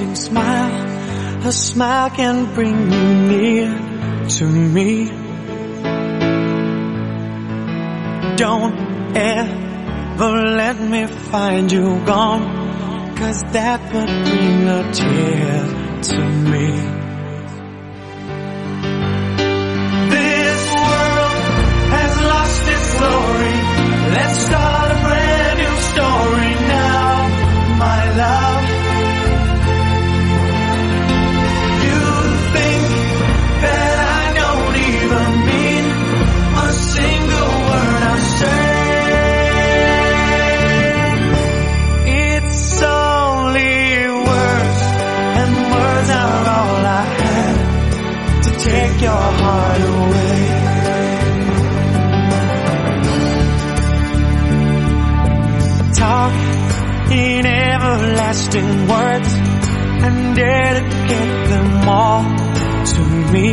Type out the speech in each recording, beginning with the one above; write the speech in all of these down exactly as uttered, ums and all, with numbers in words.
everlasting smile. A smile can bring you near to me. Don't ever let me find you gone, 'cause that would bring a tear to me. This world has lost its glory. Let's start a brand new story now, my love. You think that I don't even mean a single word I say. It's only words, and words are all I have to take your heart away. Talk in everlasting words and dedicate them all to me.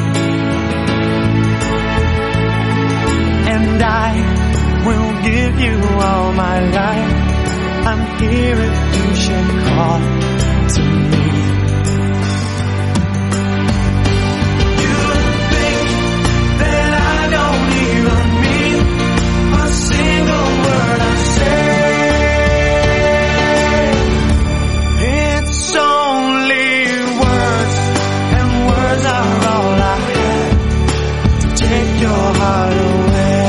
And I will give you all my life. I'm here if you should call to me. You think that I don't even mean a single word I say. It's only words, and words are all I have to take your heart away.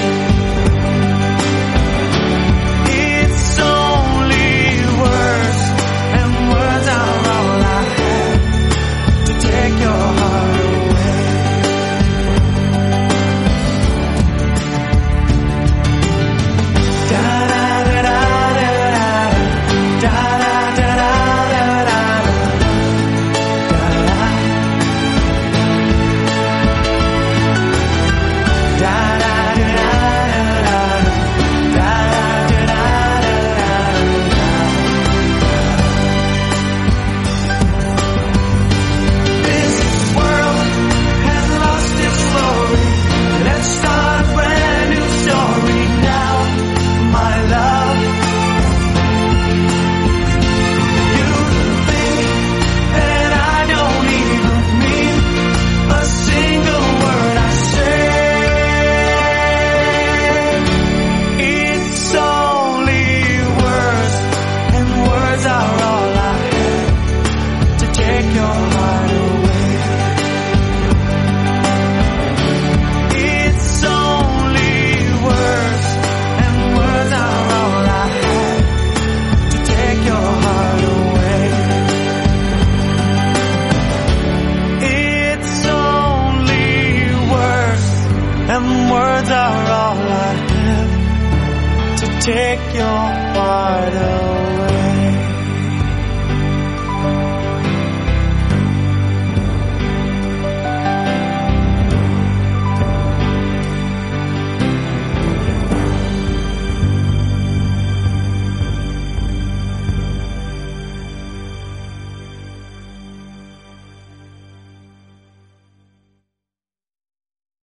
It's only words, and words are all I have to take your heart away. Da da da da da da da da da da da. And words are all I have to take your heart away.